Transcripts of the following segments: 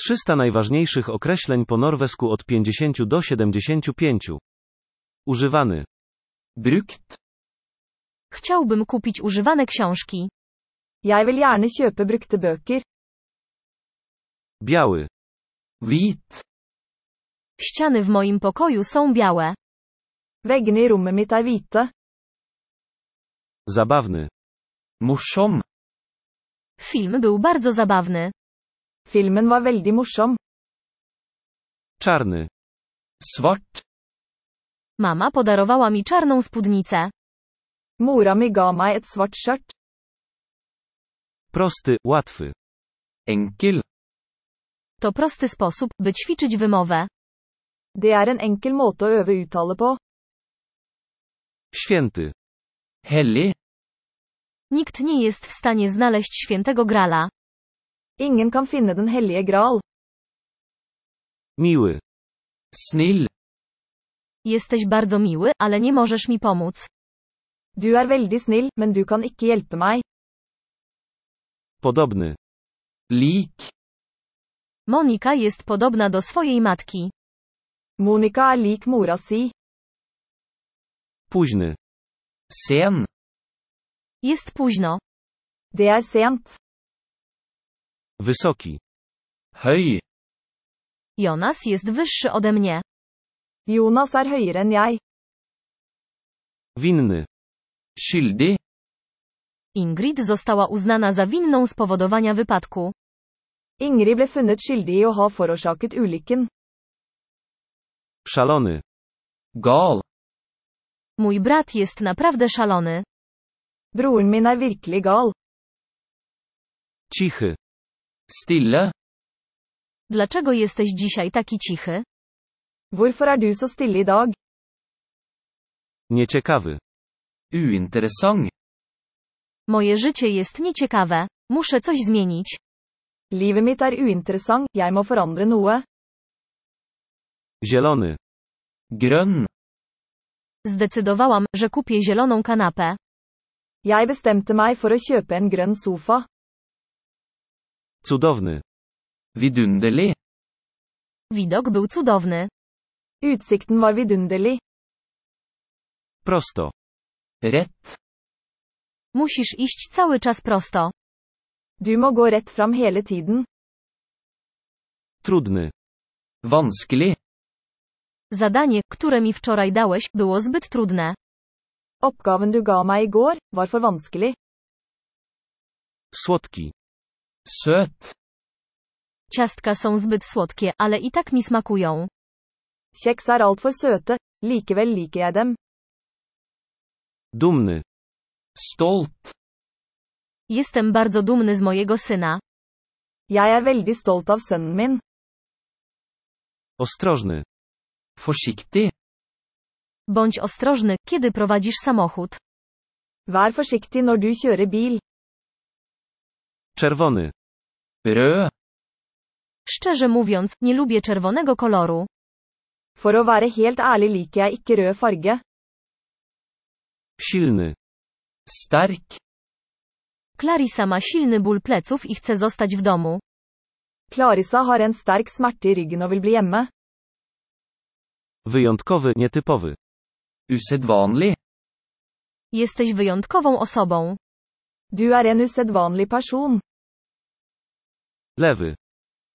300 najważniejszych określeń po norwesku od 50 do 75. Używany. Brukt. Chciałbym kupić używane książki. Jeg vil gjerne kjøpe brukte bøker. Biały. Hvit. Ściany w moim pokoju są białe. Veggene i rommet mitt er hvite. Zabawny. Morsom. Film był bardzo zabawny. Filmen var veldig morsom. Czarny. Svart. Mama podarowała mi czarną spódnicę. Mora mi ga meg et svart skjørt. Prosty, łatwy. Enkel. To prosty sposób, by ćwiczyć wymowę. Det er en enkel måte å øve uttale på. Święty. Hellig. Nikt nie jest w stanie znaleźć świętego grala. Ingen kan finne den hellige gral. Miły. Snill. Jesteś bardzo miły, ale nie możesz mi pomóc. Du er veldig snill, men du kan ikke hjelpe meg. Podobny. Lik. Monika jest podobna do swojej matki. Monica er lik mora si. Późny. Sen. Jest późno. Det er sent. Wysoki. Høy. Jonas jest wyższy ode mnie. Jonas er høyere enn jeg. Winny. Skyldig. Ingrid została uznana za winną spowodowania wypadku. Ingrid ble funnet skyldig i å ha forårsaket ulykken. Szalony. Gal. Mój brat jest naprawdę szalony. Broren min er virkelig gal. Cichy. Stille. Dlaczego jesteś dzisiaj taki cichy? Hvorfor er du så stille i dag? Nieciekawy. Uinteressant. Moje życie jest nieciekawe. Muszę coś zmienić. Livet mitt er uinteressant, jeg må forandre noe. Zielony. Grønn. Zdecydowałam, że kupię zieloną kanapę. Jeg bestemte meg for å kjøpe en grønn sofa. Cudowny. Vidunderlig. Widok był cudowny. Utsikten var vidunderlig. Prosto. Rett. Musisz iść cały czas prosto. Du må gå rett fram hele tiden. Trudny. Vanskelig. Zadanie, które mi wczoraj dałeś, było zbyt trudne. Oppgaven du ga meg i går, var for vanskelig. Słodki. Søt. Ciastka są zbyt słodkie, ale i tak mi smakują. Kjeks er altfor søte, likevel liker jeg dem. Dumny. Stolt. Jestem bardzo dumny z mojego syna. Jeg er veldig stolt av sønnen min. Ostrożny. Forsiktig. Bądź ostrożny, kiedy prowadzisz samochód. Vær forsiktig når du kjører bil. Czerwony. Rød. Szczerze mówiąc, nie lubię czerwonego koloru. For å være helt ærlig liker jeg ikke rød farge. Silny. Sterk. Clarissa ma silny ból pleców i chce zostać w domu. Clarissa har en sterk smerte i ryggen og vil bli hjemme. Wyjątkowy, nietypowy. Usedvanlig. Jesteś wyjątkową osobą. Du er en usedvanlig person. Lewy.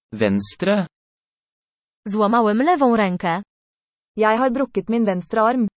Venstre. Złamałem lewą rękę. Jeg har brukket min venstre arm.